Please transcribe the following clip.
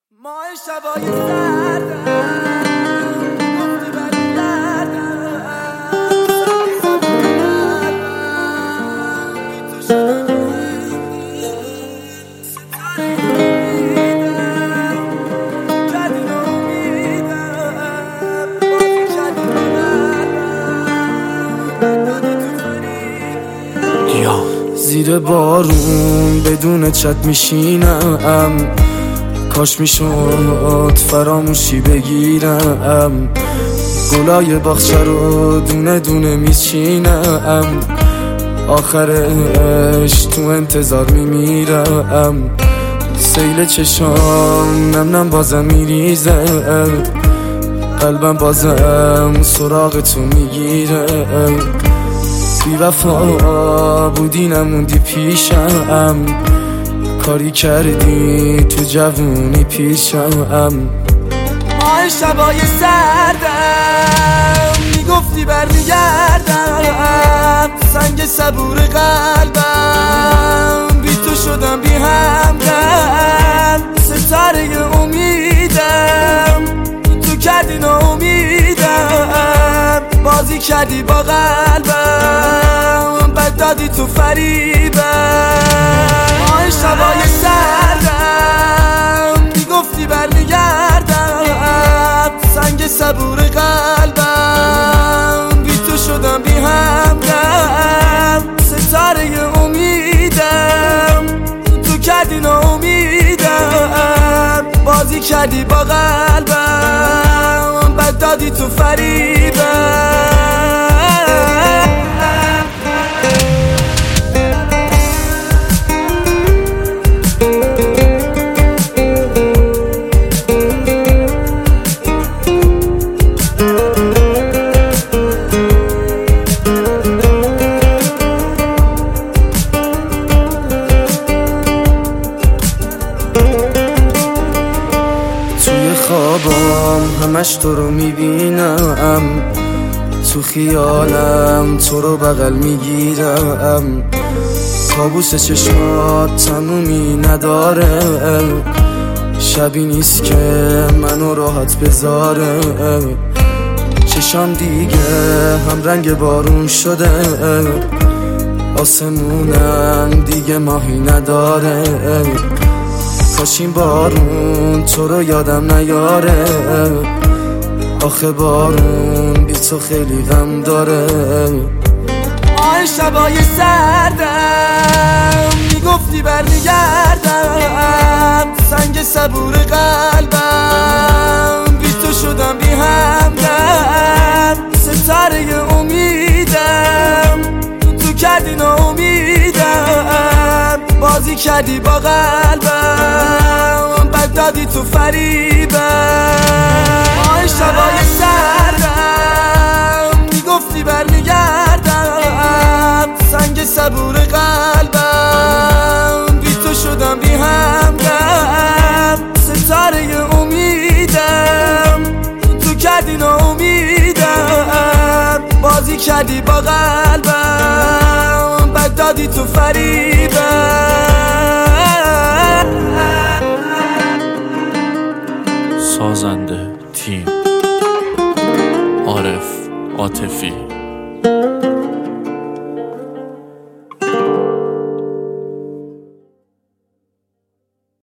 ما شبای سردم گفتی برگردم بی تو شدم ستاره امیدم کردی ناامیدم بازی کردی ببرم دادی تو فریدم زیر بارون بدون چت میشینم کاش میشد فراموشی بگیرم گلای باغچه رو دونه دونه میچینم آخرش تو انتظار میمیرم سیل چشام نم نم بازم میریزه قلبم بازم سراغ تو میگیره بی وفا بودی نموندی پیشم کاری کردی تو جوونی پیشم ماه شبای سردم میگفتی برمیگردم سنگ صبور قلبم بی تو شدم بی همدم ستاره امیدم تو کردی ناامیدم بازی کردی با قلبم بد دادی تو فریبم شبای سردم میگفتی برمیگردم سنگ صبور قلبم بی تو شدم بی همدم ستاره امیدم تو کردی ناامیدم بازی کردی با قلبم بد دادی تو فریبم خوابم همش تو رو میبینم تو خیالم تو رو بغل میگیرم کابوس چشمات تمومی نداره شبی نیست که منو راحت بذاره چشام دیگه هم رنگ بارون شده آسمونم دیگه ماهی نداره کاش این بارون تو رو یادم نیاره آخه بارون بی تو خیلی غم داره ماه شبای سردم میگفتی برمیگردم سنگ صبور قلبم بی تو شدم بی همدم ستاره امیدم تو کردی ناامیدم بازی کردی با قلبم بد دادی تو فریبم ماه شبای سردم میگفتی برمیگردم سنگ صبور قلبم بی تو شدم بی همدم ستاره امیدم تو کردی ناامیدم بازی کردی با قلبم بد دادی تو فریبم